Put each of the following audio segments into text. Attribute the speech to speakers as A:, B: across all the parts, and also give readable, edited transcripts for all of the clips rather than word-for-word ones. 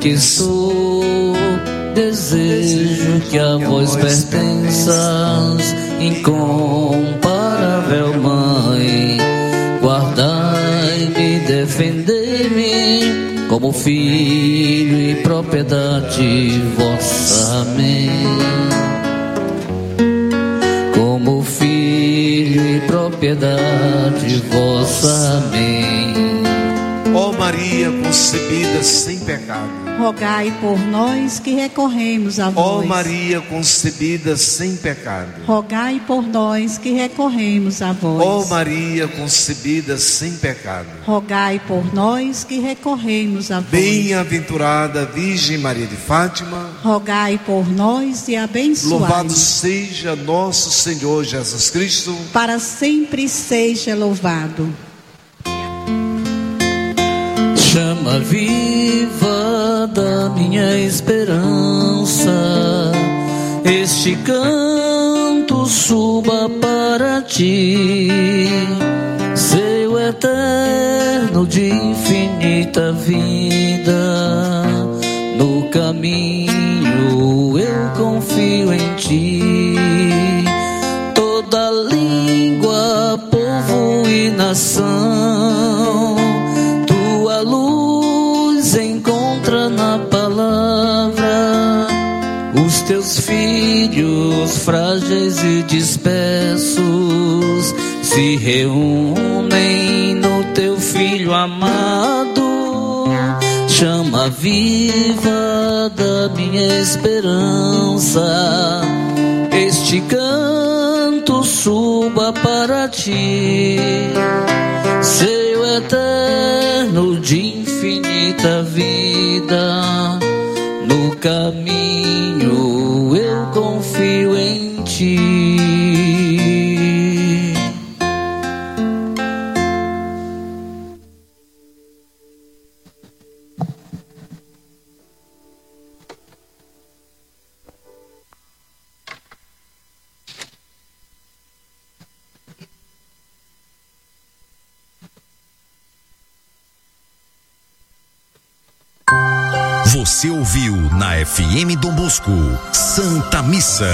A: que sou, desejo que a vós pertenças, incomparável Mãe. Guardai-me, defendei-me, como filho e propriedade vossa. Amém. Como filho e propriedade vossa. Amém.
B: Ó Maria concebida sem pecado,
C: rogai por nós que recorremos a vós.
B: Ó Maria concebida sem pecado,
C: rogai por nós que recorremos a vós.
B: Ó Maria concebida sem pecado,
C: rogai por nós que recorremos a vós.
B: Bem-aventurada Virgem Maria de Fátima,
C: rogai por nós e abençoai.
B: Louvado seja nosso Senhor Jesus Cristo,
C: para sempre seja louvado.
A: Chama viva da minha esperança, este canto suba para ti, seu eterno de infinita vida. No caminho eu confio em ti, toda língua, povo e nação, tua luz encontra na palavra. Os teus filhos frágeis e dispersos se reúnem no teu Filho amado. Chama viva da minha esperança, este canto suba para ti, seu eterno de infinita vida. No caminho eu confio em ti.
D: Você ouviu na FM Dom Bosco, Santa Missa.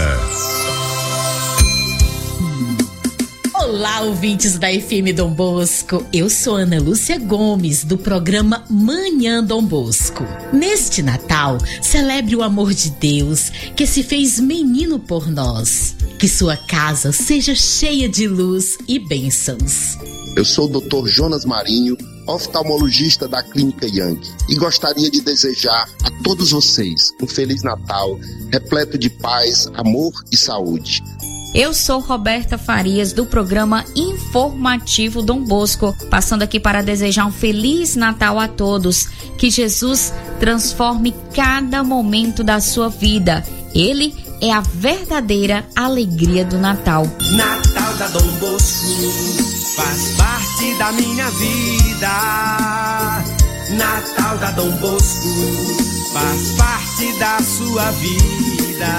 E: Olá, ouvintes da FM Dom Bosco. Eu sou Ana Lúcia Gomes, do programa Manhã Dom Bosco. Neste Natal, celebre o amor de Deus, que se fez menino por nós. Que sua casa seja cheia de luz e bênçãos.
F: Eu sou o Dr. Jonas Marinho, oftalmologista da Clínica Young, e gostaria de desejar a todos vocês um Feliz Natal, repleto de paz, amor e saúde.
G: Eu sou Roberta Farias, do programa Informativo Dom Bosco, passando aqui para desejar um Feliz Natal a todos. Que Jesus transforme cada momento da sua vida. Ele é a verdadeira alegria do Natal.
H: Natal da Dom Bosco faz parte da minha vida. Natal da Dom Bosco faz parte da sua vida.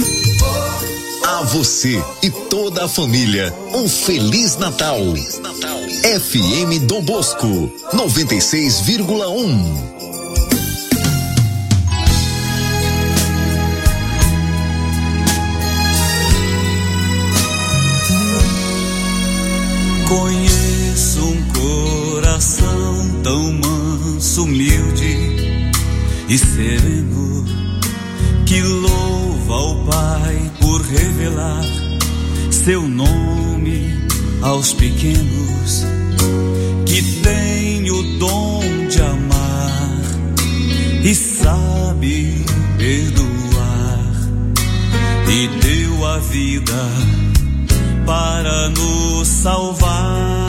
D: A você e toda a família, um Feliz Natal. FM Dom Bosco 96,1.
I: Conheço um coração tão manso, humilde e sereno, que louva ao Pai por revelar seu nome aos pequenos, que tem o dom de amar e sabe perdoar, e deu a vida para nos salvar.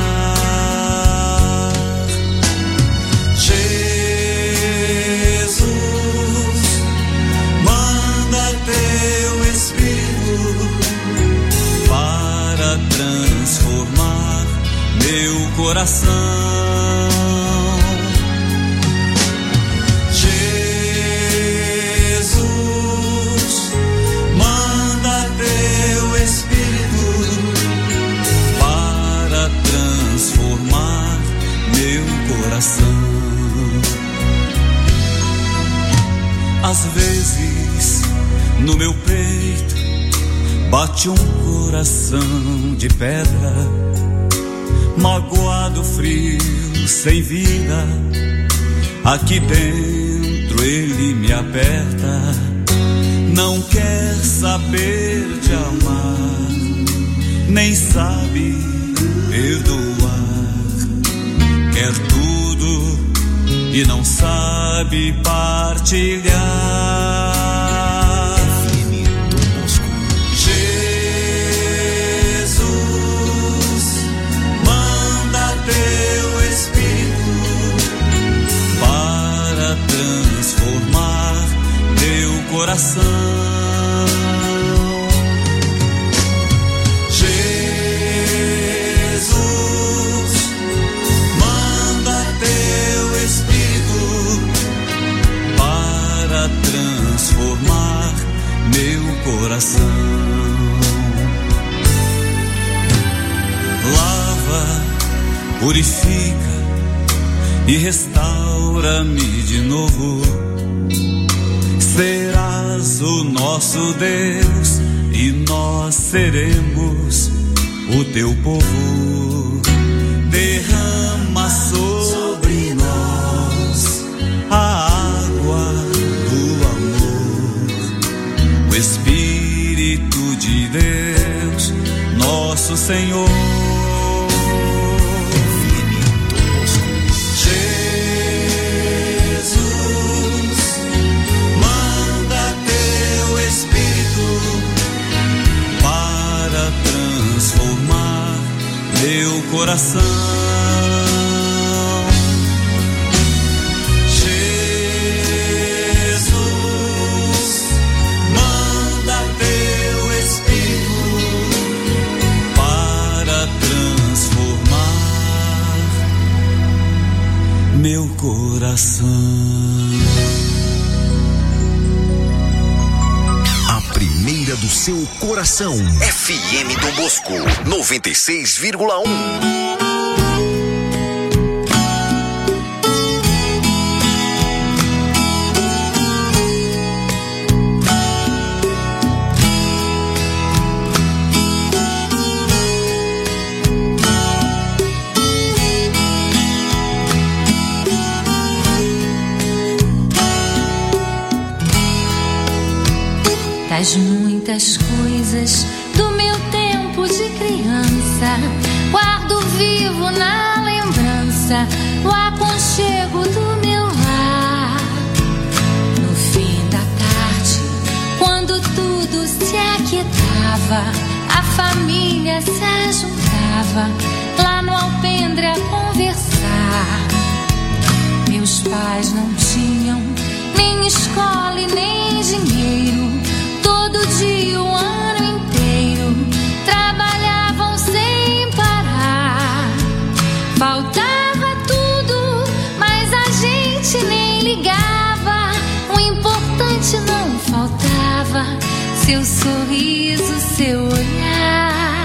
I: Jesus, manda teu Espírito para transformar meu coração. Jesus, manda teu Espírito para transformar meu coração. Às vezes, no meu peito, bate um coração de pedra, magoado, frio, sem vida. Aqui dentro ele me aperta, não quer saber de amar, nem sabe perdoar. Quer tudo e não sabe partilhar. Transformar teu coração. Jesus, manda teu Espírito para transformar meu coração. Lava, purifica e restaura-me de novo. Serás o nosso Deus e nós seremos o teu povo. Derrama sobre nós a água do amor, o Espírito de Deus, nosso Senhor. Meu coração, Jesus, manda teu Espírito para transformar meu coração.
D: Primeira do seu coração. FM Dom Bosco 96,1.
J: Das muitas coisas do meu tempo de criança, guardo vivo na lembrança o aconchego do meu lar. No fim da tarde, quando tudo se aquietava, a família se ajuntava lá no alpendre a conversar. Meus pais não tinham nem escola e nem dinheiro. Todo dia, o ano inteiro, trabalhavam sem parar. Faltava tudo, mas a gente nem ligava. O importante não faltava, seu sorriso, seu olhar.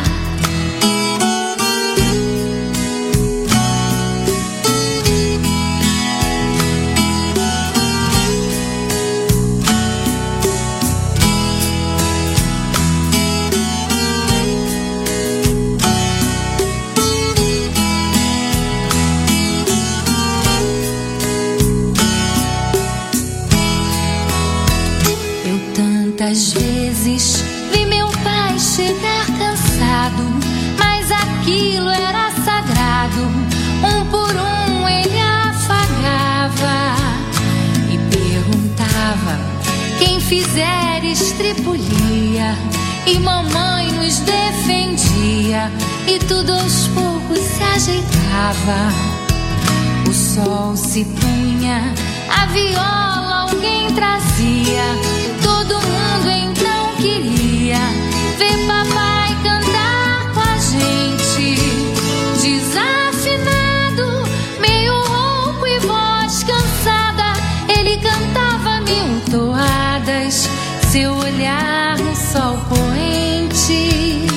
J: Tantas vezes vi meu pai chegar cansado, mas aquilo era sagrado. Um por um ele afagava e perguntava: quem fizer estripulia. E mamãe nos defendia e tudo aos poucos se ajeitava. O sol se punha, a viola alguém trazia. Todo mundo então queria ver papai cantar com a gente. Desafinado, meio rouco e voz cansada, ele cantava 1000 toadas, seu olhar no sol poente.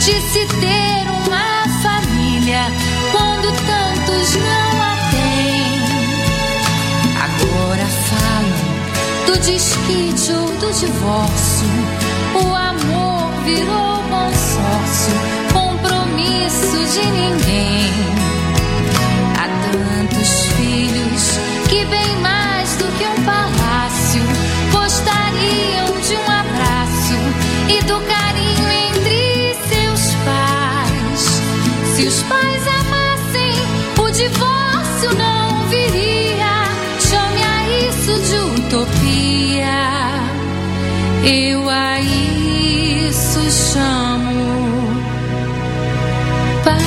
J: de se ter uma família quando tantos não a têm. Agora falam do desquite ou do divórcio. O amor virou consórcio, compromisso de ninguém. Há tantos filhos que bem mais do que um palácio gostariam de um abraço e do carinho entre seus pais. Se os pais amassem, o divórcio não viria. Chame a isso de utopia. Eu a isso chamo paz.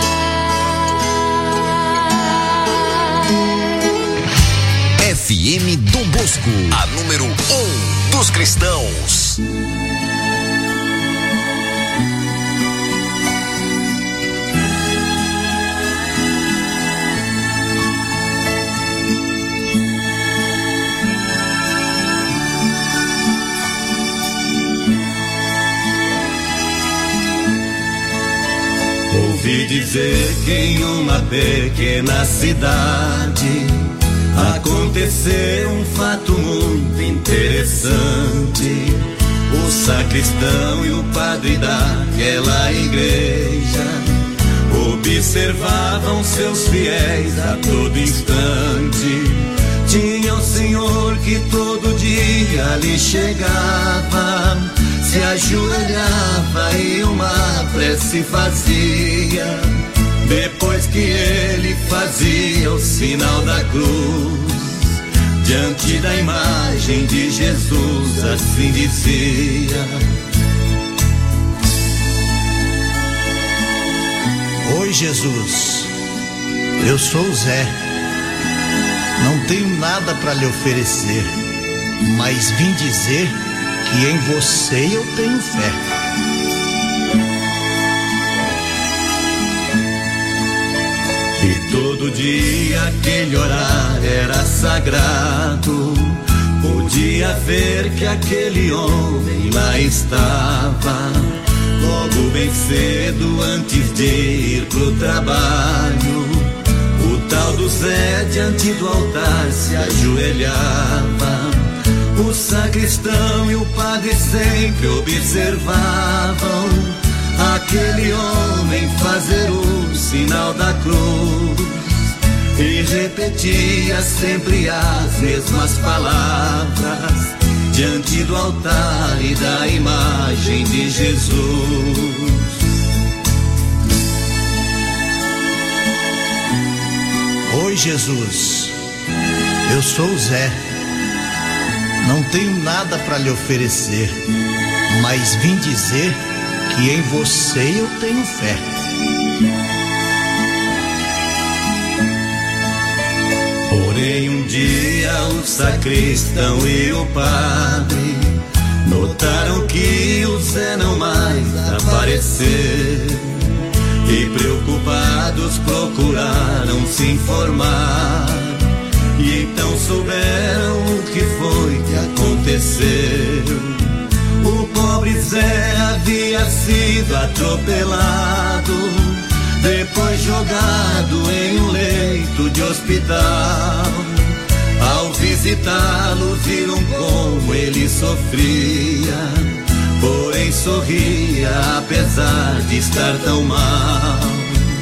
D: FM Dom Bosco, a número 1 dos cristãos.
I: Ouvi dizer que em uma pequena cidade aconteceu um fato muito interessante. O sacristão e o padre daquela igreja observavam seus fiéis a todo instante. Tinha o Senhor que todo dia lhe chegava, se ajoelhava e uma prece fazia. Depois que ele fazia o sinal da cruz, diante da imagem de Jesus, assim dizia:
K: Oi Jesus, eu sou o Zé. Não tenho nada para lhe oferecer, mas vim dizer que em você eu tenho fé.
I: E todo dia aquele horário era sagrado. Podia ver que aquele homem lá estava, logo bem cedo antes de ir pro trabalho. O tal do Zé diante do altar se ajoelhava. O sacristão e o padre sempre observavam aquele homem fazer o sinal da cruz e repetia sempre as mesmas palavras diante do altar e da imagem de Jesus.
K: Oi Jesus, eu sou o Zé. Não tenho nada para lhe oferecer, mas vim dizer que em você eu tenho fé.
I: Porém um dia o sacristão e o padre notaram que o Zé não mais apareceu e preocupados procuraram se informar. E então souberam o que foi que aconteceu. O pobre Zé havia sido atropelado, depois jogado em um leito de hospital. Ao visitá-lo viram como ele sofria, porém sorria apesar de estar tão mal.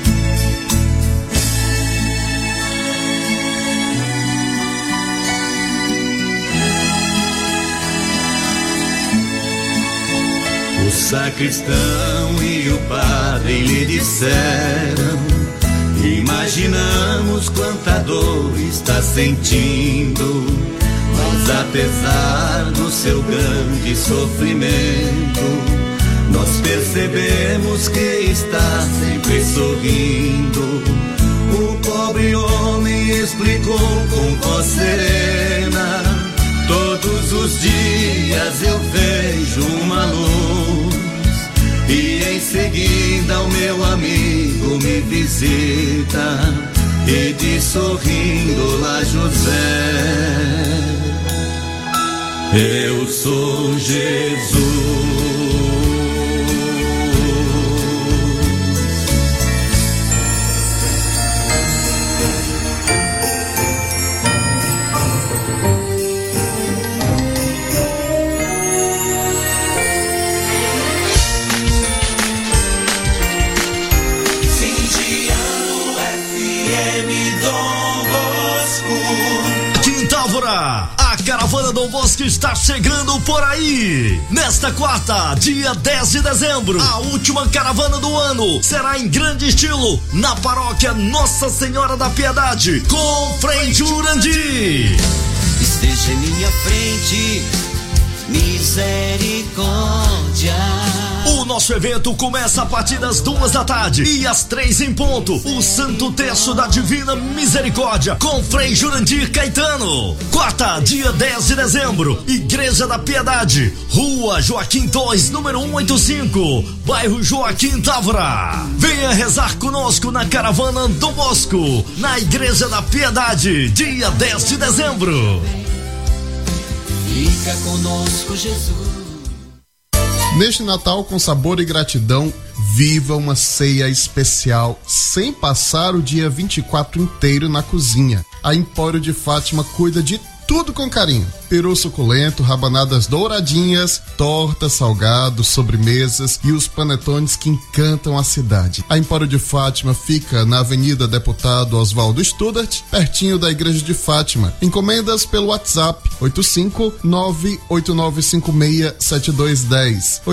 I: O sacristão e o padre lhe disseram: imaginamos quanta dor está sentindo, mas apesar do seu grande sofrimento, nós percebemos que está sempre sorrindo. O pobre homem explicou com voz serena: todos os dias eu vejo uma luz, e em seguida o meu amigo me visita e diz sorrindo: lá José, eu sou Jesus.
L: Caravana Dom Bosco está chegando por aí. Nesta quarta, dia 10 de dezembro, a última caravana do ano será em grande estilo na paróquia Nossa Senhora da Piedade, com Frei Jurandir.
I: Esteja em minha frente, misericórdia.
L: O nosso evento começa a partir das 2 da tarde e às 3 em ponto. O Santo Terço da Divina Misericórdia com Frei Jurandir Caetano. Quarta, dia 10 de dezembro, Igreja da Piedade, Rua Joaquim 2, número 185, bairro Joaquim Távora. Venha rezar conosco na Caravana Dom Bosco, na Igreja da Piedade, dia 10 de dezembro.
I: Fica conosco, Jesus.
M: Neste Natal, com sabor e gratidão, viva uma ceia especial, sem passar o dia 24 inteiro na cozinha. A Empório de Fátima cuida de tudo com carinho. Peru suculento, rabanadas douradinhas, tortas, salgados, sobremesas e os panetones que encantam a cidade. A Empório de Fátima fica na Avenida Deputado Oswaldo Studart, pertinho da Igreja de Fátima. Encomendas pelo WhatsApp 859-8956-7210,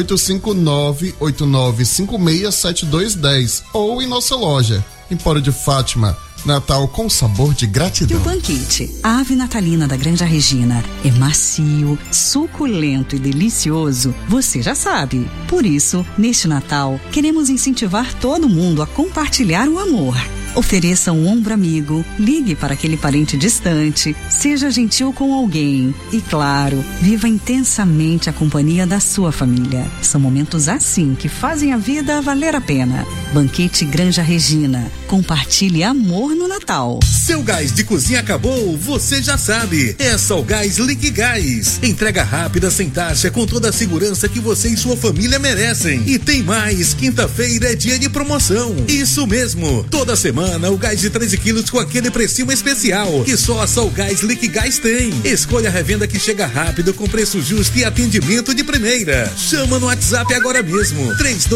M: 859-8956-7210 ou em nossa loja. Empório de Fátima, Natal com sabor de gratidão.
N: E o banquete, a ave natalina da Granja Regina, é macio, suculento e delicioso, você já sabe. Por isso, neste Natal, queremos incentivar todo mundo a compartilhar o amor. Ofereça um ombro amigo, ligue para aquele parente distante, seja gentil com alguém e, claro, viva intensamente a companhia da sua família. São momentos assim que fazem a vida valer a pena. Banquete Granja Regina. Compartilhe amor no Natal.
O: Seu gás de cozinha acabou? Você já sabe. É só o Gás Liquigás. Entrega rápida, sem taxa, com toda a segurança que você e sua família merecem. E tem mais, quinta-feira é dia de promoção. Isso mesmo, toda semana o gás de 13 quilos com aquele precinho especial que só a Solgás Liquigás tem. Escolha a revenda que chega rápido, com preço justo e atendimento de primeira. Chama no WhatsApp agora mesmo,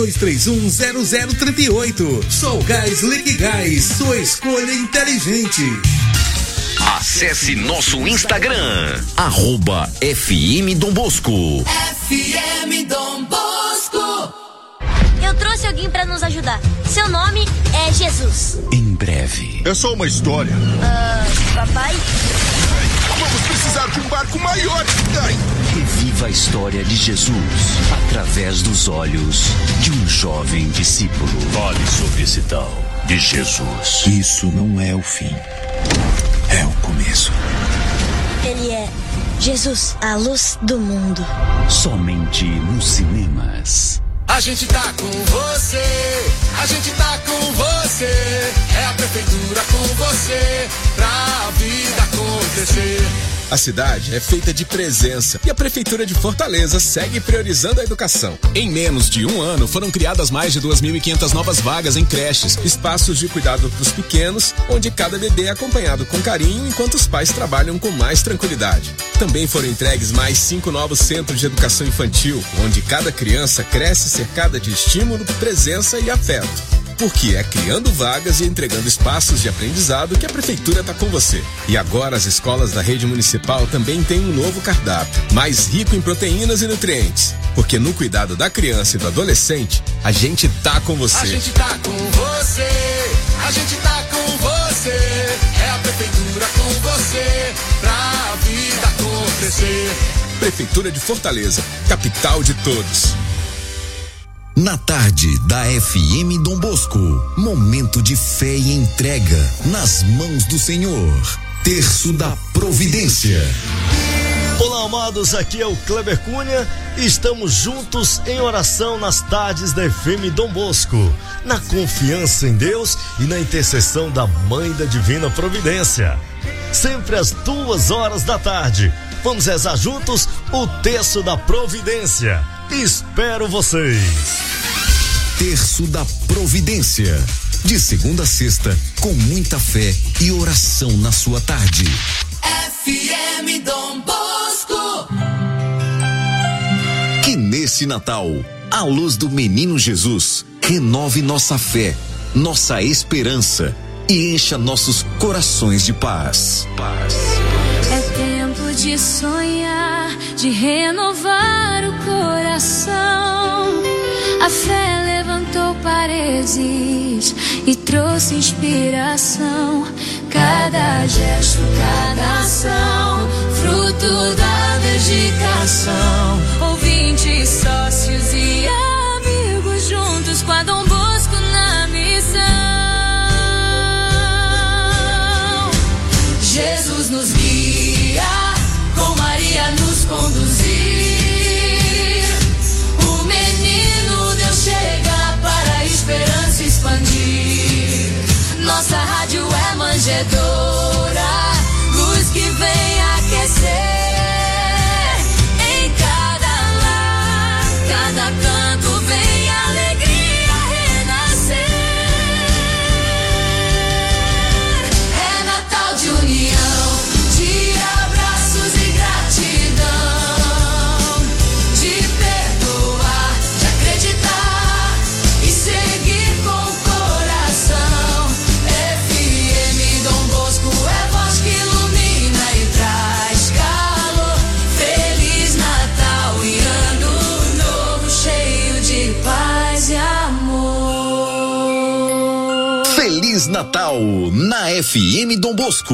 O: 32310038. Solgás Liquigás, sua escolha inteligente.
D: Acesse nosso Instagram, @FM Dom Bosco.
J: FM Dom Bosco. Eu trouxe alguém pra nos ajudar. Seu nome é Jesus.
D: Em breve.
P: É só uma história.
J: Papai?
P: Vamos precisar de um barco maior. Ai.
D: Reviva a história de Jesus através dos olhos de um jovem discípulo.
Q: Fale sobre esse tal de Jesus.
D: Isso não é o fim. É o começo.
J: Ele é Jesus, a luz do mundo.
D: Somente nos cinemas.
H: A gente tá com você, a gente tá com você, é a prefeitura com você, pra vida acontecer.
R: A cidade é feita de presença e a Prefeitura de Fortaleza segue priorizando a educação. Em menos de um ano, foram criadas mais de 2.500 novas vagas em creches, espaços de cuidado dos pequenos, onde cada bebê é acompanhado com carinho enquanto os pais trabalham com mais tranquilidade. Também foram entregues mais 5 novos centros de educação infantil, onde cada criança cresce cercada de estímulo, presença e afeto. Porque é criando vagas e entregando espaços de aprendizado que a Prefeitura está com você. E agora as escolas da rede municipal também têm um novo cardápio, mais rico em proteínas e nutrientes. Porque no cuidado da criança e do adolescente, a gente tá com você.
H: A gente tá com você, a gente tá com você, é a Prefeitura com você, pra vida acontecer.
R: Prefeitura de Fortaleza, capital de todos.
D: Na tarde da FM Dom Bosco, momento de fé e entrega nas mãos do Senhor. Terço da Providência.
L: Olá, amados, aqui é o Kleber Cunha e estamos juntos em oração nas tardes da FM Dom Bosco, na confiança em Deus e na intercessão da Mãe da Divina Providência. Sempre às 2 da tarde, vamos rezar juntos o Terço da Providência. Espero vocês.
D: Terço da Providência, de segunda a sexta, com muita fé e oração na sua tarde.
J: FM Dom Bosco.
D: Que nesse Natal, a luz do Menino Jesus renove nossa fé, nossa esperança e encha nossos corações de paz.
J: É tempo
S: de sonhar, de renovar o coração. A fé levantou paredes e trouxe inspiração. Cada gesto, cada ação, fruto da dedicação. Ouvintes, sócios e amigos juntos com a Dom Bosco na missão. Jesus nos guia, com Maria nos conduzir. O menino Deus chega para a esperança expandir. Nossa rádio é manjedoura, luz que vem aquecer. Em cada lar, cada canto vem alegria renascer. É Natal de união, de abraços e gratidão, de perdoar, de acreditar e seguir com o coração. FM Dom Bosco é voz que ilumina e traz calor. Feliz Natal e Ano Novo cheio de paz e amor.
D: Feliz Natal na FM Dom Bosco.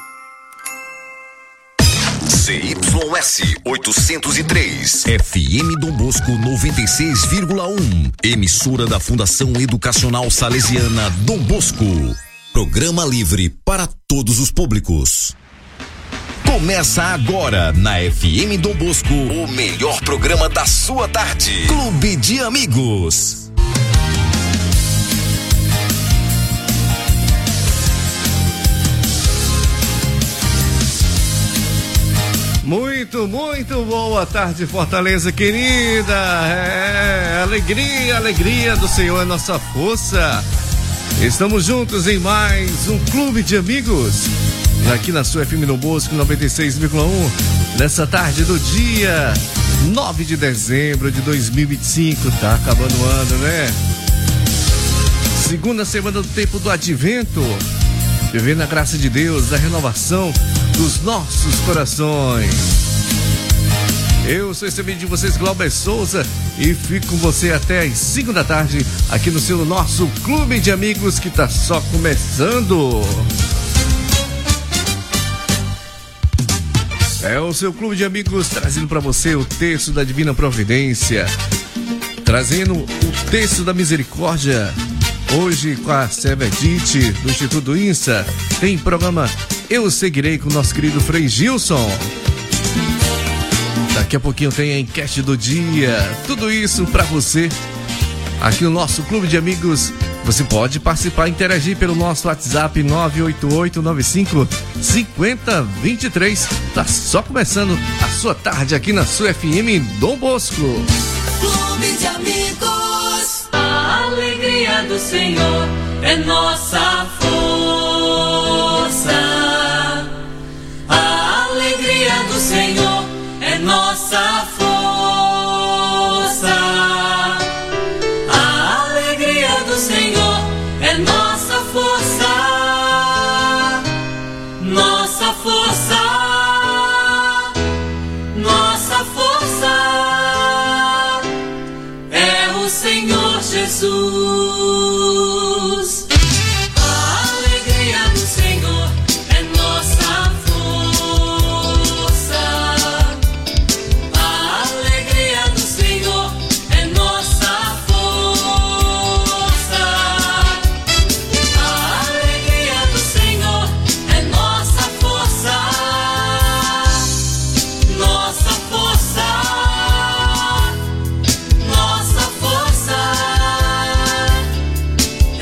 D: CYS 803, FM Dom Bosco 96,1, emissora da Fundação Educacional Salesiana Dom Bosco. Programa livre para todos os públicos. Começa agora na FM Dom Bosco, o melhor programa da sua tarde. Clube de Amigos.
B: Muito boa tarde, Fortaleza querida. Alegria do Senhor é nossa força. Estamos juntos em mais um Clube de Amigos, aqui na sua FM Dom Bosco 96,1, nessa tarde do dia 9 de dezembro de 2025. Tá acabando o ano, né? Segunda semana do tempo do Advento, vivendo a graça de Deus, a renovação dos nossos corações. Eu sou esse amigo de vocês, Glauber Souza, e fico com você até às 5 da tarde aqui no seu nosso Clube de Amigos, que tá só começando. É o seu Clube de Amigos trazendo para você o texto da Divina Providência, trazendo o texto da Misericórdia. Hoje com a Sérvia Edith do Instituto INSA tem programa Eu Seguirei com o nosso querido Frei Gilson. Daqui a pouquinho tem a enquete do dia. Tudo isso pra você aqui no nosso Clube de Amigos. Você pode participar e interagir pelo nosso WhatsApp 988-95-5023. Tá só começando a sua tarde aqui na sua FM Dom Bosco.
H: Clube de Amigos. A alegria do Senhor é nossa força. A alegria do Senhor é nossa força. A alegria do Senhor é nossa força. Nossa força. Nossa força é o Senhor Jesus. A alegria do Senhor é nossa força. A alegria do Senhor é nossa força. A alegria do Senhor é nossa força. Nossa força. Nossa força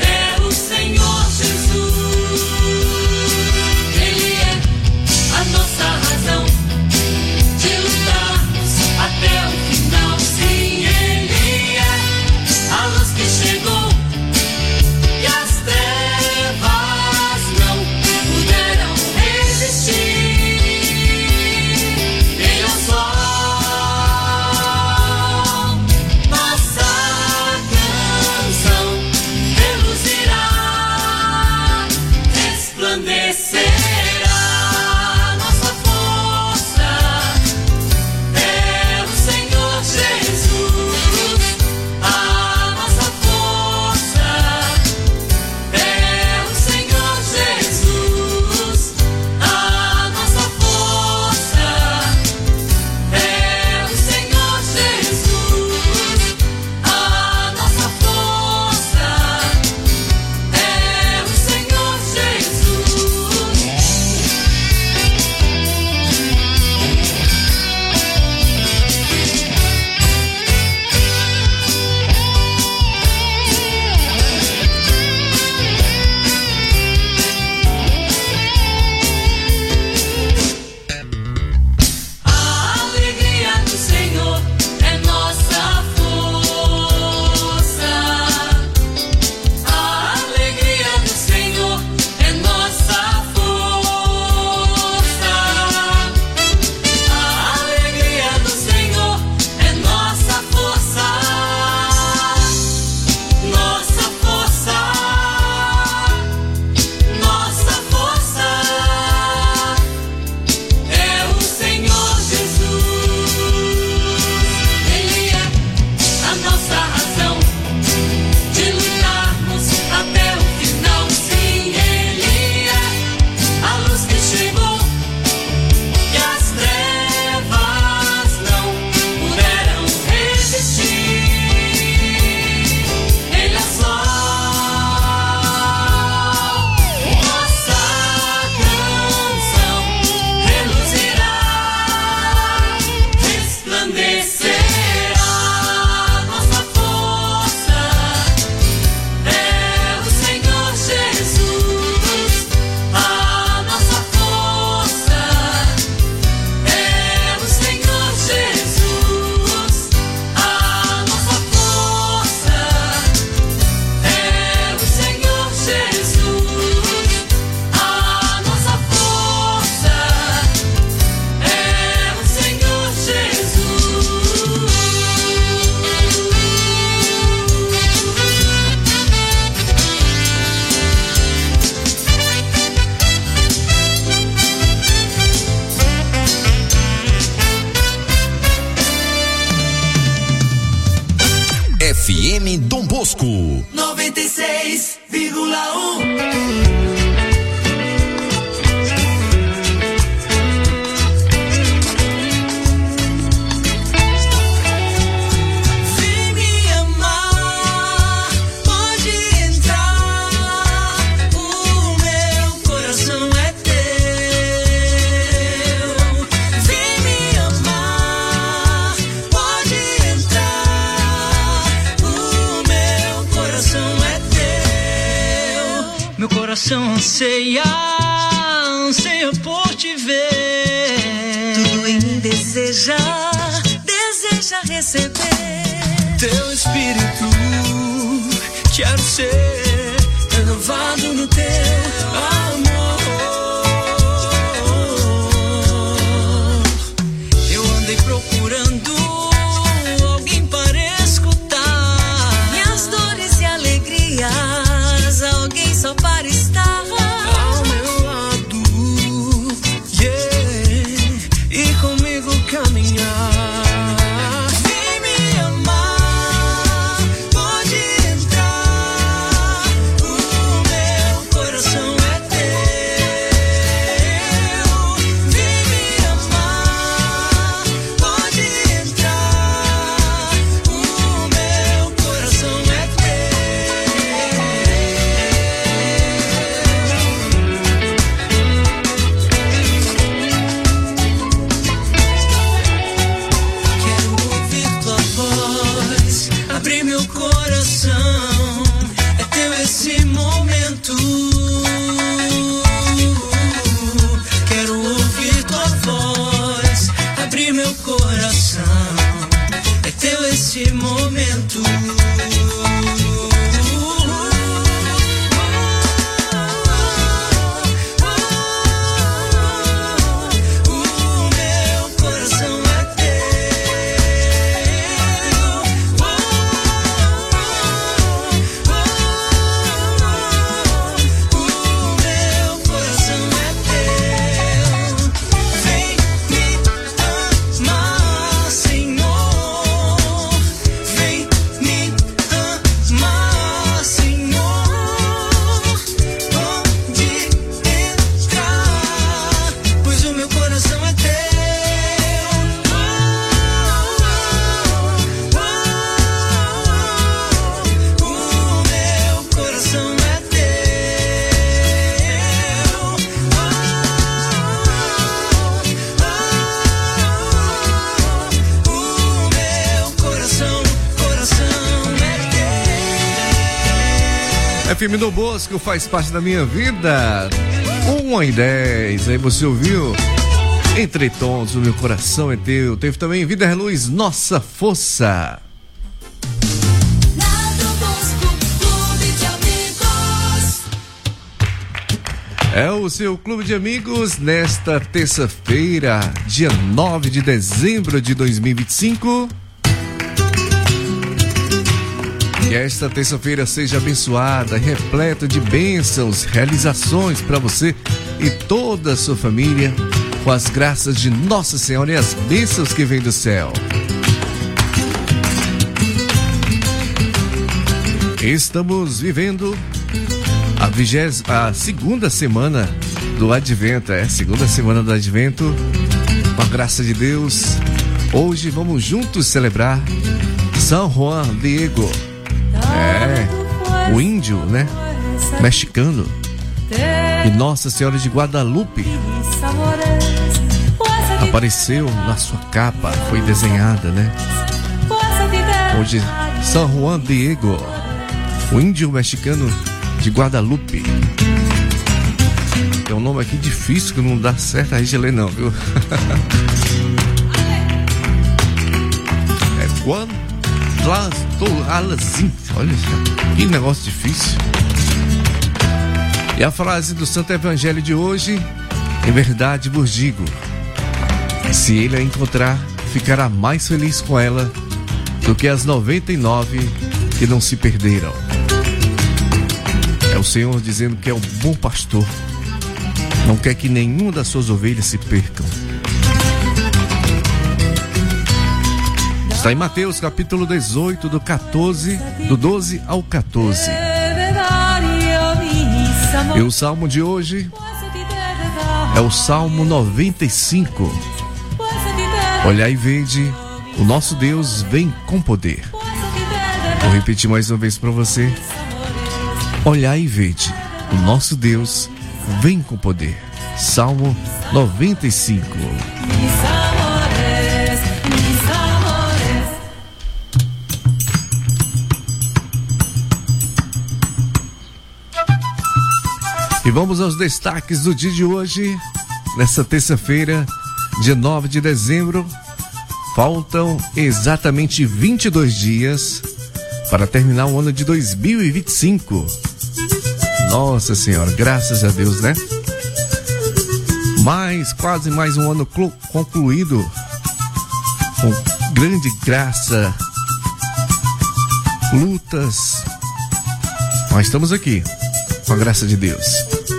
D: FM Dom Bosco
S: 96,1.
T: Coração anseia por te ver.
S: Tudo em mim deseja receber
T: teu espírito. Quero ser renovado no teu amor. Eu andei procurando alguém para escutar
S: minhas dores e alegrias, alguém só para estar
T: ao meu lado, e comigo caminhar.
S: Vem me amar, pode entrar, o meu coração é teu. Vem me amar, pode entrar, o meu coração é abrir meu coração, é teu esse momento. Quero ouvir tua voz, abrir meu coração, é teu esse momento.
B: FM Dom Bosco faz parte da minha vida. 1h10, aí você ouviu? Entre tons, o meu coração é teu. Teve também Vida é Luz, Nossa Força. É o seu clube de amigos nesta terça-feira, dia 9 de dezembro de 2025. Que esta terça-feira seja abençoada, repleta de bênçãos, realizações para você e toda a sua família, com as graças de Nossa Senhora e as bênçãos que vêm do céu. Estamos vivendo a segunda semana do Advento, segunda semana do Advento, com a graça de Deus. Hoje vamos juntos celebrar São Juan Diego. O índio, né? Mexicano. E Nossa Senhora de Guadalupe apareceu na sua capa, foi desenhada, né? Hoje, São Juan Diego, o índio mexicano de Guadalupe. Tem um nome aqui difícil que não dá certo a gente ler não, viu? É Juan Alazim. Olha que negócio difícil. E a frase do Santo Evangelho de hoje: em verdade vos digo, se ele a encontrar, ficará mais feliz com ela do que as 99 que não se perderam. É o Senhor dizendo que é o bom pastor, não quer que nenhuma das suas ovelhas se percam. Está em Mateus capítulo 18, do 12 ao 14. E o salmo de hoje é o Salmo 95. Olhai e vede, o nosso Deus vem com poder. Vou repetir mais uma vez para você. Olhai e vede, o nosso Deus vem com poder. Salmo 95. E vamos aos destaques do dia de hoje, nessa terça-feira, dia 9 de dezembro. Faltam exatamente 22 dias para terminar o ano de 2025. Nossa Senhora, graças a Deus, né? Quase mais um ano concluído com grande graça, lutas, mas estamos aqui, com a graça de Deus.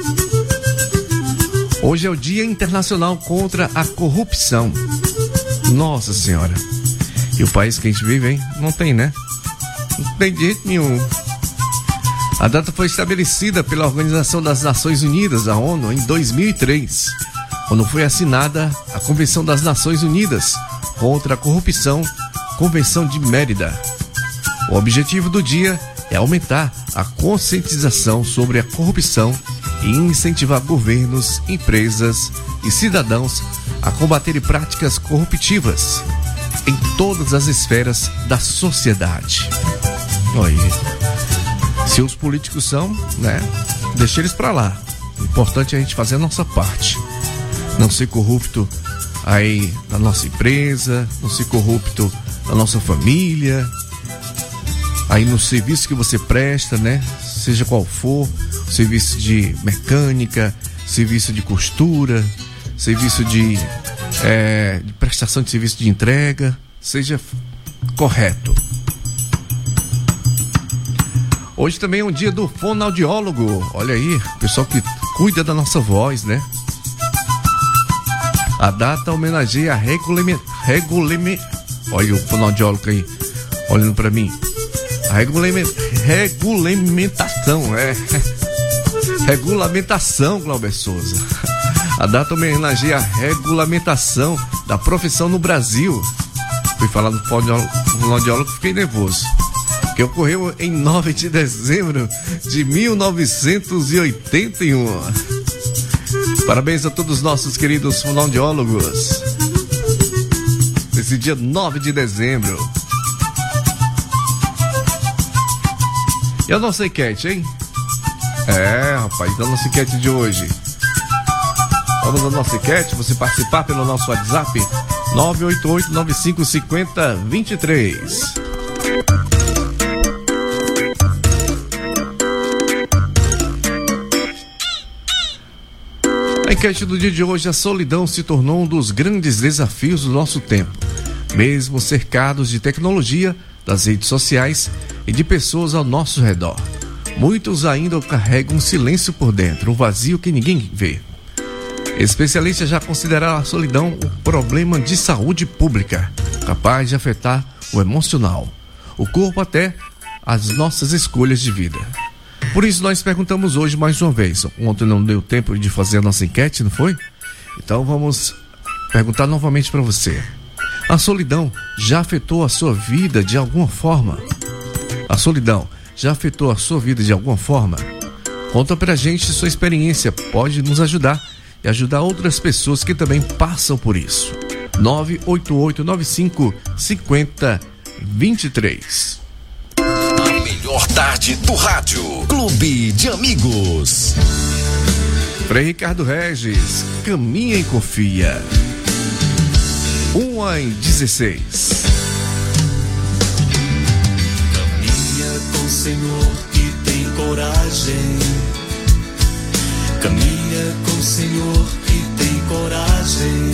B: Hoje é o Dia Internacional contra a Corrupção. Nossa Senhora. E o país que a gente vive, hein? Não tem, né? Não tem de jeito nenhum. A data foi estabelecida pela Organização das Nações Unidas, a ONU, em 2003, quando foi assinada a Convenção das Nações Unidas contra a Corrupção, Convenção de Mérida. O objetivo do dia é aumentar a conscientização sobre a corrupção e incentivar governos, empresas e cidadãos a combaterem práticas corruptivas em todas as esferas da sociedade. Se os políticos são, né, deixa eles pra lá. O importante é a gente fazer a nossa parte. Não ser corrupto aí na nossa empresa, não ser corrupto na nossa família, aí no serviço que você presta, né? Seja qual for, serviço de mecânica, serviço de costura, serviço de prestação de serviço de entrega, seja correto. Hoje também é um dia do fonoaudiólogo. Olha aí, pessoal que cuida da nossa voz, né? A data homenageia a olha o fonoaudiólogo aí, olhando pra mim. A regulamentação, Glauber Souza. A data homenageia a regulamentação da profissão no Brasil. Fui falar do fonoaudiólogo, fiquei nervoso. Que ocorreu em 9 de dezembro de 1981. Parabéns a todos os nossos queridos fonoaudiólogos. Esse dia 9 de dezembro. E a nossa enquete, hein? Rapaz, a nossa enquete de hoje. Vamos à nossa enquete, você participar pelo nosso WhatsApp 988-9550-23. A enquete do dia de hoje: a solidão se tornou um dos grandes desafios do nosso tempo. Mesmo cercados de tecnologia, das redes sociais e de pessoas ao nosso redor, muitos ainda carregam um silêncio por dentro, um vazio que ninguém vê. Especialistas já consideraram a solidão um problema de saúde pública, capaz de afetar o emocional, o corpo, até as nossas escolhas de vida. Por isso nós perguntamos hoje mais uma vez. Ontem não deu tempo de fazer a nossa enquete, não foi? Então vamos perguntar novamente para você. A solidão já afetou a sua vida de alguma forma? A solidão já afetou a sua vida de alguma forma? Conta pra gente sua experiência, pode nos ajudar e ajudar outras pessoas que também passam por isso. 988-95-50-23.
D: A melhor tarde do rádio. Clube de Amigos.
B: Frei Ricardo Regis, Caminha e Confia. 1h16.
T: Caminha com o Senhor e tem coragem. Caminha com o Senhor e tem coragem.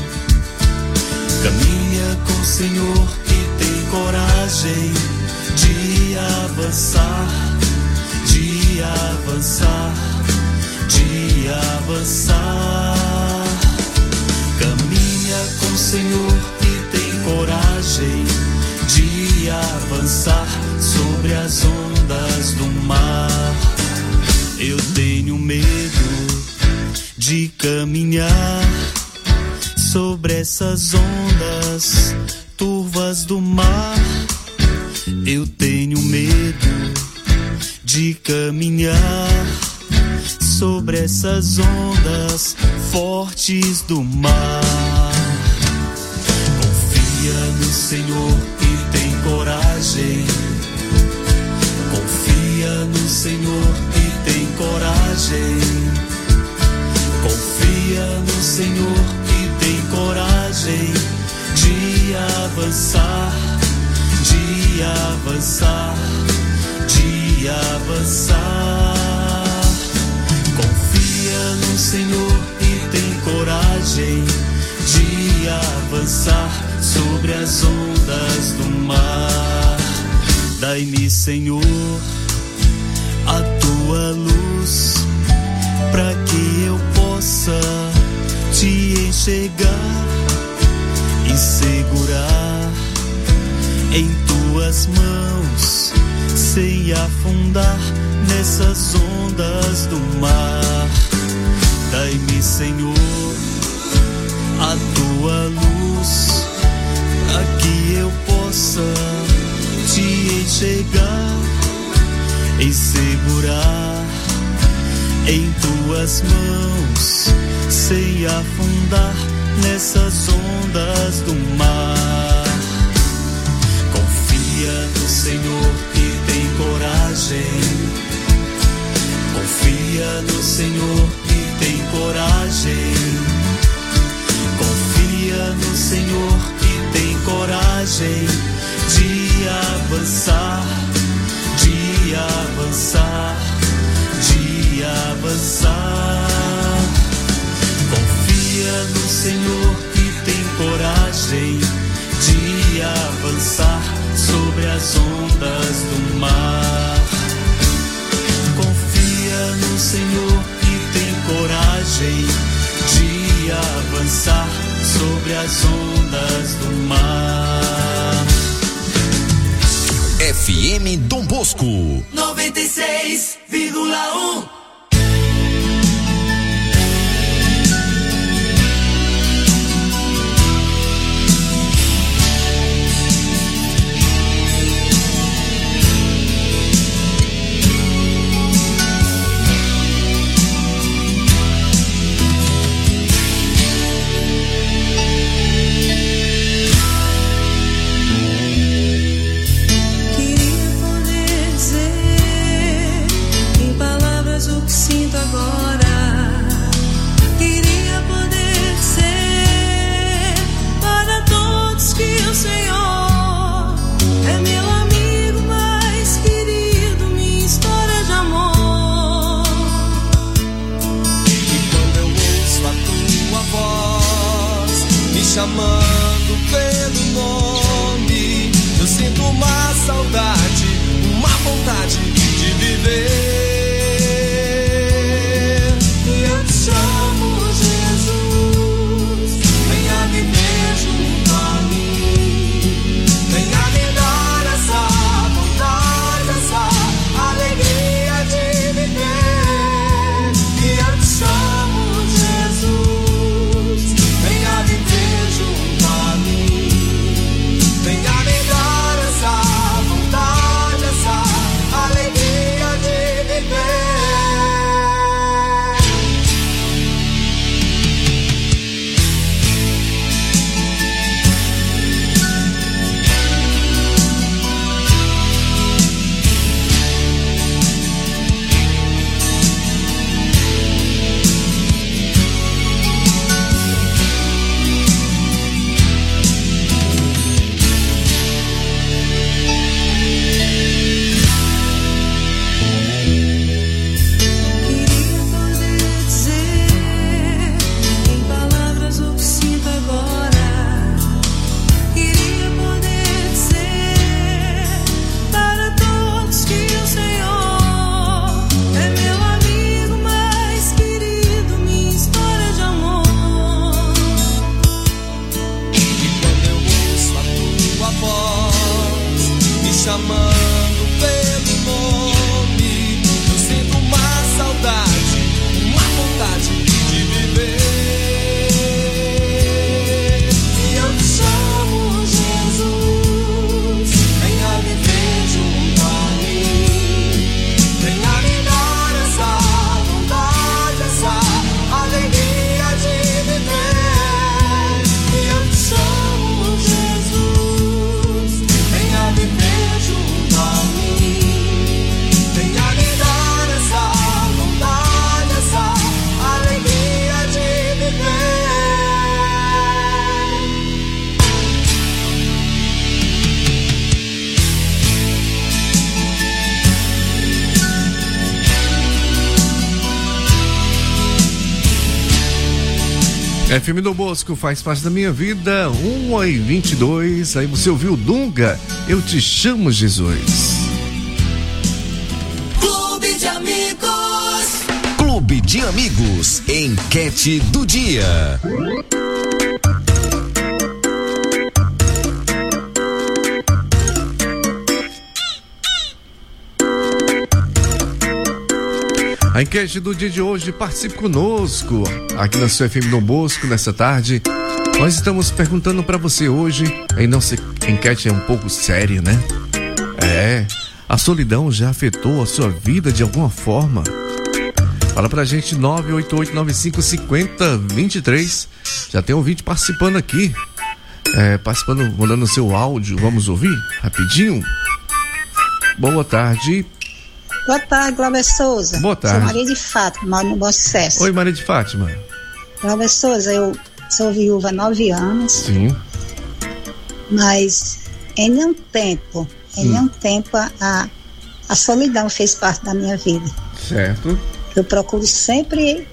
T: Caminha com o Senhor e tem coragem de avançar, de avançar, de avançar. Caminha com o Senhor e tem coragem avançar sobre as ondas do mar. Eu tenho medo de caminhar sobre essas ondas turvas do mar. Eu tenho medo de caminhar sobre essas ondas fortes do mar. Confia no Senhor e tem coragem. Confia no Senhor e tem coragem. Confia no Senhor e tem coragem de avançar, de avançar, de avançar. Confia no Senhor e tem coragem de avançar sobre as ondas do mar. Dai-me, Senhor, a tua luz, para que eu possa te enxergar e segurar em tuas mãos, sem afundar nessas ondas do mar. Dai-me, Senhor, a tua luz, para que eu possa te enxergar e segurar em tuas mãos, sem afundar nessas ondas do mar. Confia no Senhor e tem coragem. Confia no Senhor e tem coragem. Confia no Senhor e tem coragem de avançar, de avançar, de avançar. Confia no Senhor e tem coragem de avançar sobre as ondas do mar. Confia no Senhor e tem coragem de avançar sobre as ondas do mar.
D: FM Dom Bosco
S: 96,1. O
H: chamando pelo nome. Eu sinto uma saudade, uma vontade de viver. E eu te chamo, Jesus, venha viver junto a mim. Venha me dar essa vontade, essa alegria de viver. E eu te chamo, Jesus, venha viver junto a mim. Venha me dar essa vontade, essa alegria de viver.
B: FM Dom Bosco faz parte da minha vida, 1h22. Aí você ouviu Dunga, Eu Te Chamo Jesus.
S: Clube de Amigos.
D: Clube de Amigos, enquete do dia.
B: A enquete do dia de hoje, participe conosco aqui na sua FM Dom Bosco nessa tarde. Nós estamos perguntando para você hoje, a nossa enquete é um pouco séria, né? A solidão já afetou a sua vida de alguma forma? Fala pra gente, 988955023. Já tem ouvinte participando aqui, mandando o seu áudio. Vamos ouvir rapidinho? Boa tarde.
C: Boa tarde, Glauber Souza.
B: Boa tarde.
C: Sou Maria de Fátima, moro no Bom Sucesso.
B: Oi, Maria de Fátima.
C: Glauber Souza, eu sou viúva há 9 anos.
B: Sim.
C: Mas em nenhum tempo a solidão fez parte da minha vida.
B: Certo.
C: Eu procuro sempre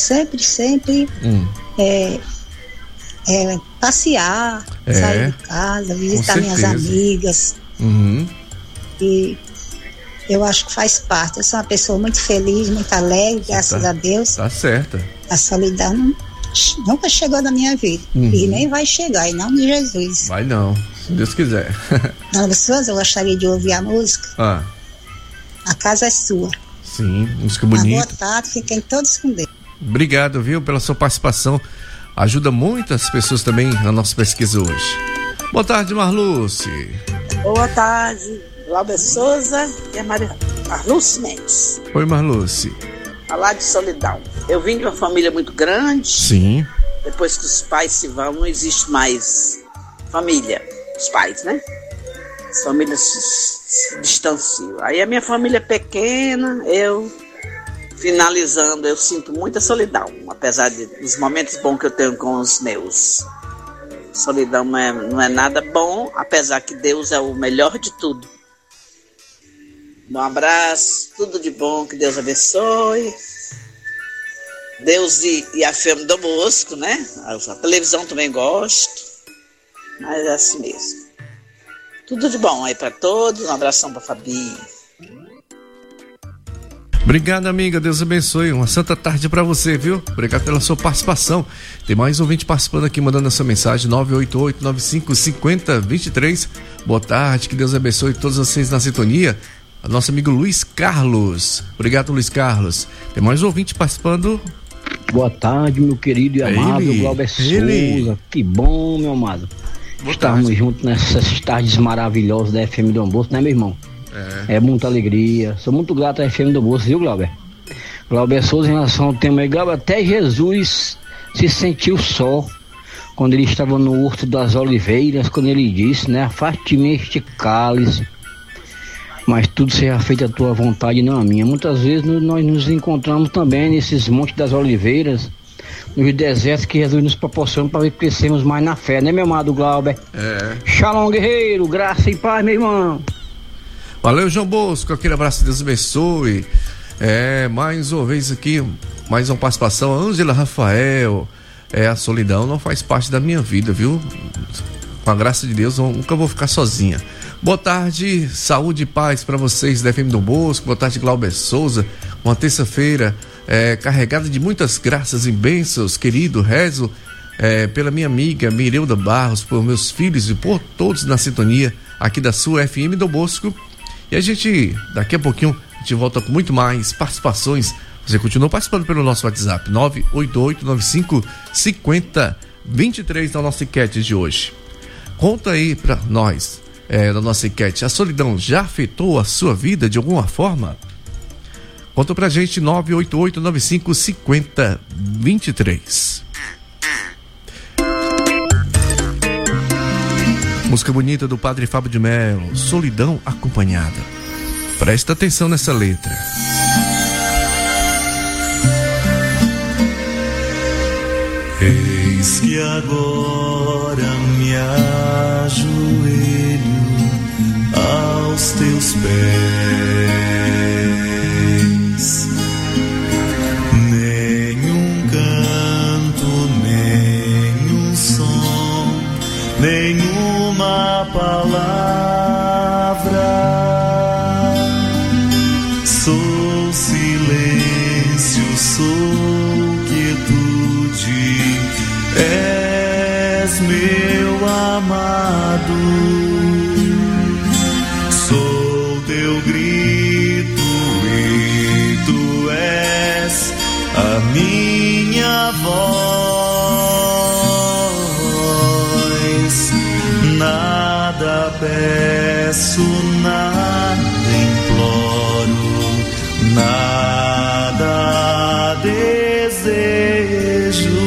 C: passear, sair de casa, visitar minhas amigas.
B: Uhum.
C: E eu acho que faz parte. Eu sou uma pessoa muito feliz, muito alegre, graças a Deus.
B: Tá certa.
C: A solidão nunca chegou na minha vida. E nem vai chegar, em nome de Jesus.
B: Vai não, se Deus quiser.
C: Dona Souza, eu gostaria de ouvir a música. A Casa é Sua.
B: Sim, música bonita.
C: Boa tarde, fiquem todos com Deus.
B: Obrigado, viu, pela sua participação. Ajuda muitas pessoas também na nossa pesquisa hoje. Boa tarde, Marluce.
U: Boa tarde, Glauber Souza e a Marluce Mendes.
B: Oi, Marluce.
U: Falar de solidão. Eu vim de uma família muito grande.
B: Sim.
U: Depois que os pais se vão, não existe mais família. Os pais, né? As famílias se distanciam. Aí a minha família é pequena, finalizando, eu sinto muita solidão, apesar dos momentos bons que eu tenho com os meus. Solidão não é nada bom, apesar que Deus é o melhor de tudo. Um abraço, tudo de bom, que Deus abençoe. Deus e a FM Dom Bosco, né? A televisão também gosto, mas é assim mesmo. Tudo de bom aí pra todos, um abração pra Fabi.
B: Obrigado, amiga, Deus abençoe, uma santa tarde pra você, viu? Obrigado pela sua participação. Tem mais ouvinte participando aqui, mandando essa mensagem, 988-9550-23. Boa tarde, que Deus abençoe todos vocês na sintonia. A nosso amigo Luiz Carlos. Obrigado, Luiz Carlos. Tem mais ouvinte participando.
V: Boa tarde, meu querido e amado Glauber Souza. Que bom, meu amado. Estarmos juntos nessas tardes maravilhosas da FM Dom Bosco, né, meu irmão? É muita alegria. Sou muito grato à FM Dom Bosco, viu, Glauber? Glauber Souza, em relação ao tema aí, Glauber, até Jesus se sentiu só quando ele estava no Horto das Oliveiras, quando ele disse, né, afaste de mim este cálice, mas tudo seja feito à tua vontade, não a minha. Muitas vezes nós nos encontramos também nesses montes das oliveiras, nos desertos que Jesus nos proporciona para crescermos mais na fé, né, meu amado Glauber? Shalom, guerreiro, graça e paz, meu irmão.
B: Valeu, João Bosco, aquele abraço, Deus abençoe. Mais uma vez aqui, mais uma participação, Ângela Rafael. A solidão não faz parte da minha vida, viu? Com a graça de Deus, eu nunca vou ficar sozinha. Boa tarde, saúde e paz para vocês da FM Dom Bosco. Boa tarde, Glauber Souza. Uma terça-feira carregada de muitas graças e bênçãos, querido. Rezo pela minha amiga Mireuda Barros, por meus filhos e por todos na sintonia aqui da sua FM Dom Bosco. E a gente, daqui a pouquinho, a gente volta com muito mais participações. Você continua participando pelo nosso WhatsApp 988955023 na nossa enquete de hoje. Conta aí pra nós, na nossa enquete, a solidão já afetou a sua vida de alguma forma? Conta pra gente 988955023. Música bonita do Padre Fábio de Mello, Solidão Acompanhada. Presta atenção nessa letra.
I: Eis que agora me ajoelho aos teus pés. Nenhum canto, nenhum som, nenhuma palavra. Sou silêncio, sou quietude. És meu amado, sou teu grito e tu és a minha voz. Nada peço, nada imploro, nada desejo.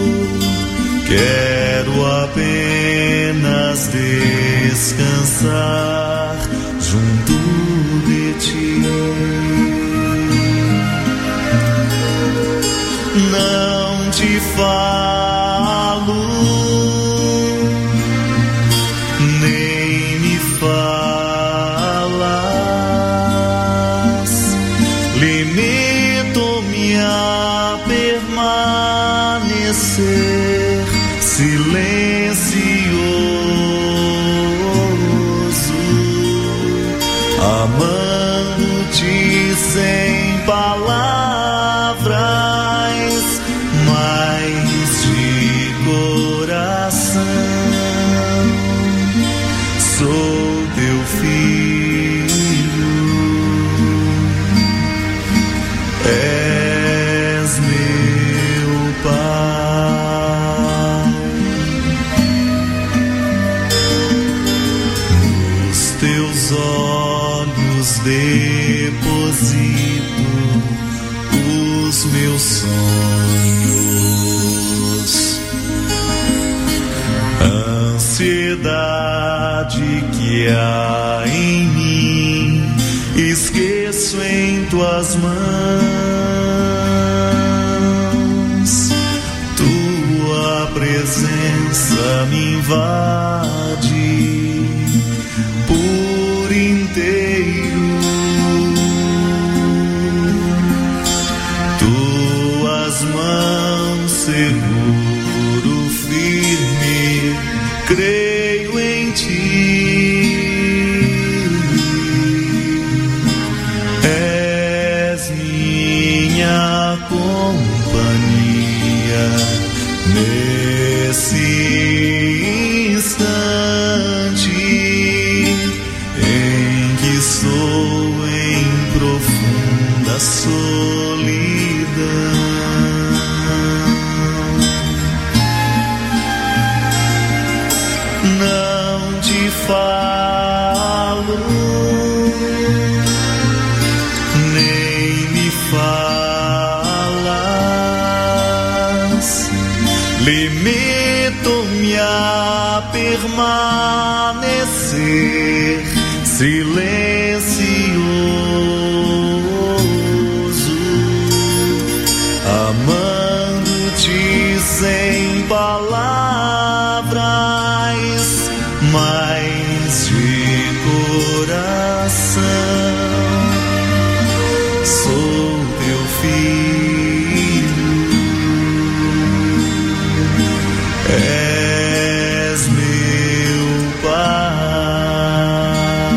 I: Quero apenas descansar junto de ti. Não te falo, nem me falas. Limito-me a permanecer silencioso, amando-te sem palavras, mas de coração. Sou teu filho, és meu pai. Teus olhos deposito os meus sonhos. Ansiedade que há em mim, esqueço em tuas mãos. Tua presença me invade por inteiro. Tuas mãos seguro, firme, creio em ti. És minha companhia nesse instante em que sou em profunda solidão. Não te falo, nem me falas. Limito-me a permanecer silencioso, amando-te sem palavras, mas de coração. Sou teu filho, és meu pai.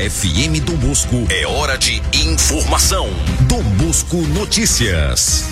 D: FM Dom Bosco, é hora de informação. Dom Bosco Notícias.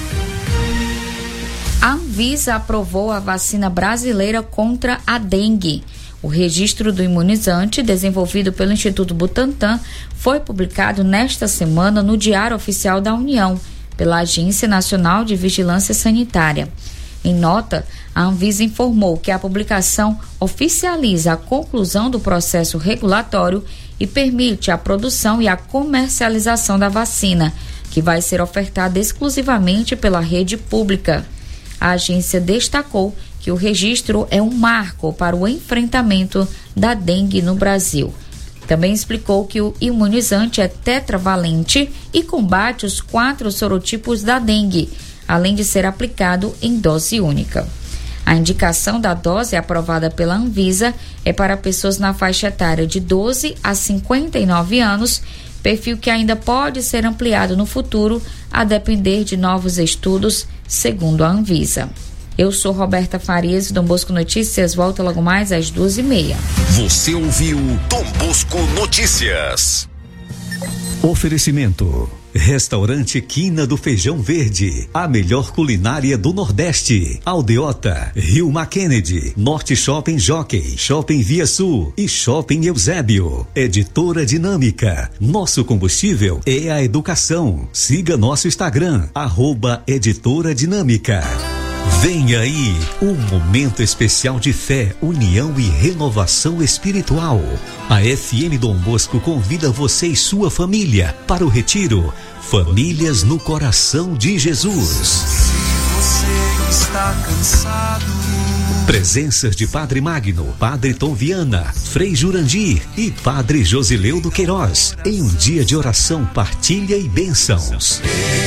G: A Anvisa aprovou a vacina brasileira contra a dengue. O registro do imunizante, desenvolvido pelo Instituto Butantan, foi publicado nesta semana no Diário Oficial da União, pela Agência Nacional de Vigilância Sanitária. Em nota, a Anvisa informou que a publicação oficializa a conclusão do processo regulatório e permite a produção e a comercialização da vacina, que vai ser ofertada exclusivamente pela rede pública. A agência destacou que o registro é um marco para o enfrentamento da dengue no Brasil. Também explicou que o imunizante é tetravalente e combate os 4 sorotipos da dengue, além de ser aplicado em dose única. A indicação da dose aprovada pela Anvisa é para pessoas na faixa etária de 12 a 59 anos, perfil que ainda pode ser ampliado no futuro a depender de novos estudos, segundo a Anvisa. Eu sou Roberta Farias, Dom Bosco Notícias, volta logo mais às 2h30.
D: Você ouviu Dom Bosco Notícias.
A: Oferecimento: Restaurante Quina do Feijão Verde, a melhor culinária do Nordeste. Aldeota, Rio Kennedy, Norte Shopping Jockey, Shopping Via Sul e Shopping Eusébio. Editora Dinâmica, nosso combustível é a educação. Siga nosso Instagram, @Editora Dinâmica. Vem aí um momento especial de fé, união e renovação espiritual. A FM Dom Bosco convida você e sua família para o retiro Famílias no Coração de Jesus.
T: Se você está cansado,
A: presenças de Padre Magno, Padre Tom Viana, Frei Jurandir e Padre Josileudo Queiroz em um dia de oração, partilha e bênçãos.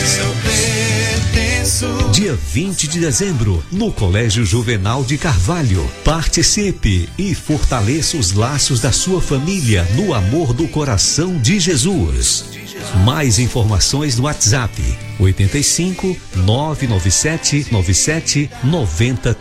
A: Dia 20 de dezembro, no Colégio Juvenal de Carvalho. Participe e fortaleça os laços da sua família no amor do coração de Jesus. Mais informações no WhatsApp 85 997 97 90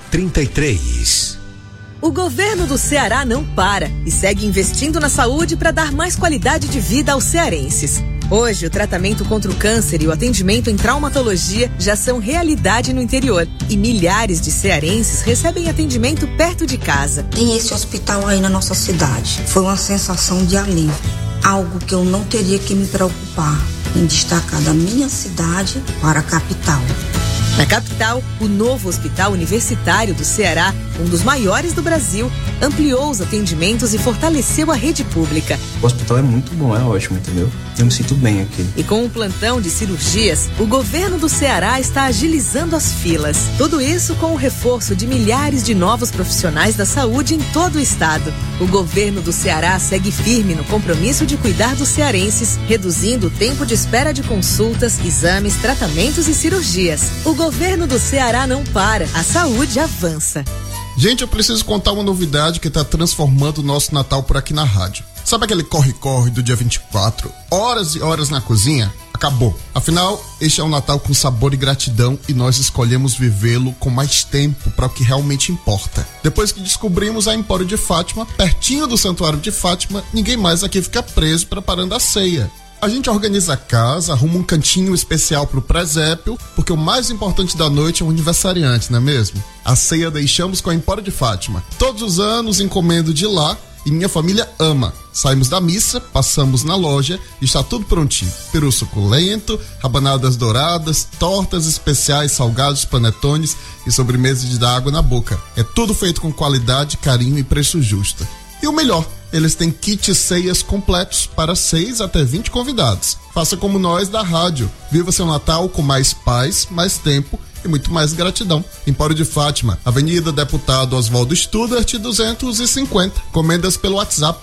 A: 33.
E: O governo do Ceará não para e segue investindo na saúde para dar mais qualidade de vida aos cearenses. Hoje, o tratamento contra o câncer e o atendimento em traumatologia já são realidade no interior e milhares de cearenses recebem atendimento perto de casa.
W: Tem esse hospital aí na nossa cidade. Foi uma sensação de alívio, algo que eu não teria que me preocupar em destacar da minha cidade para a capital.
E: Na capital, o novo Hospital Universitário do Ceará, um dos maiores do Brasil, ampliou os atendimentos e fortaleceu a rede pública.
X: O hospital é muito bom, é ótimo, entendeu? Eu me sinto bem aqui.
E: E com um plantão de cirurgias, o governo do Ceará está agilizando as filas. Tudo isso com o reforço de milhares de novos profissionais da saúde em todo o estado. O governo do Ceará segue firme no compromisso de cuidar dos cearenses, reduzindo o tempo de espera de consultas, exames, tratamentos e cirurgias. O governo do Ceará não para, a saúde avança.
M: Gente, eu preciso contar uma novidade que está transformando o nosso Natal por aqui na rádio. Sabe aquele corre-corre do dia 24? Horas e horas na cozinha? Acabou. Afinal, este é um Natal com sabor e gratidão e nós escolhemos vivê-lo com mais tempo para o que realmente importa. Depois que descobrimos a Empório de Fátima, pertinho do Santuário de Fátima, ninguém mais aqui fica preso preparando a ceia. A gente organiza a casa, arruma um cantinho especial pro presépio, porque o mais importante da noite é o aniversariante, não é mesmo? A ceia deixamos com a Empório de Fátima. Todos os anos encomendo de lá e minha família ama. Saímos da missa, passamos na loja e está tudo prontinho. Peru suculento, rabanadas douradas, tortas especiais, salgados, panetones e sobremesa de dar água na boca. É tudo feito com qualidade, carinho e preço justo. E o melhor, eles têm kits ceias completos para 6 até 20 convidados. Faça como nós da rádio. Viva seu Natal com mais paz, mais tempo e muito mais gratidão. Empório de Fátima, Avenida Deputado Oswaldo Studart, 250. Comendas pelo WhatsApp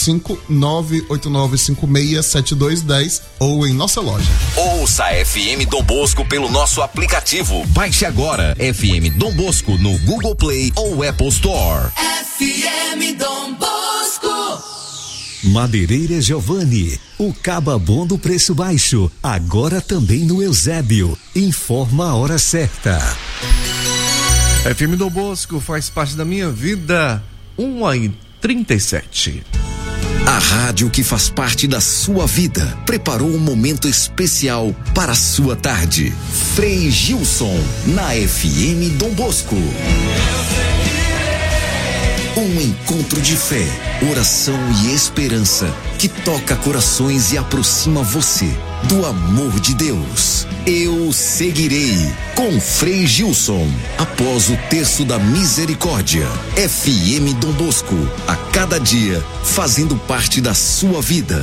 M: 85989567210 ou em nossa loja.
D: Ouça a FM Dom Bosco pelo nosso aplicativo. Baixe agora FM Dom Bosco no Google Play ou Apple Store.
S: FM Dom Bosco.
A: Madeireira Giovanni, o caba bom do preço baixo, agora também no Eusébio. Informa a hora certa.
B: FM Dom Bosco faz parte da minha vida, 1h37.
D: A rádio que faz parte da sua vida preparou um momento especial para a sua tarde. Frei Gilson, na FM Dom Bosco. Um encontro de fé, oração e esperança que toca corações e aproxima você do amor de Deus. Eu seguirei com Frei Gilson, após o terço da misericórdia. FM Dom Bosco, a cada dia, fazendo parte da sua vida.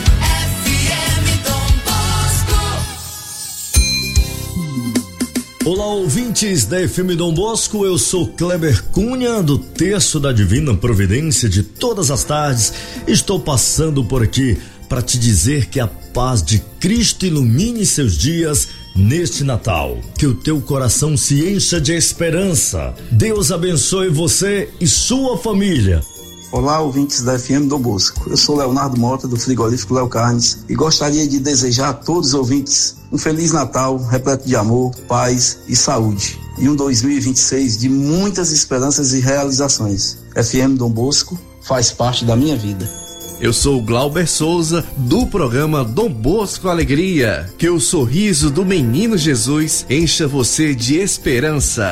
L: Olá, ouvintes da FM Dom Bosco, eu sou Kleber Cunha, do Terço da Divina Providência de todas as tardes. Estou passando por aqui para te dizer que a paz de Cristo ilumine seus dias neste Natal. Que o teu coração se encha de esperança. Deus abençoe você e sua família.
F: Olá, ouvintes da FM Dom Bosco. Eu sou Leonardo Mota, do frigorífico Léo Carnes, e gostaria de desejar a todos os ouvintes um Feliz Natal, repleto de amor, paz e saúde. E um 2026 de muitas esperanças e realizações. FM Dom Bosco faz parte da minha vida.
B: Eu sou o Glauber Souza, do programa Dom Bosco Alegria. Que o sorriso do menino Jesus encha você de esperança.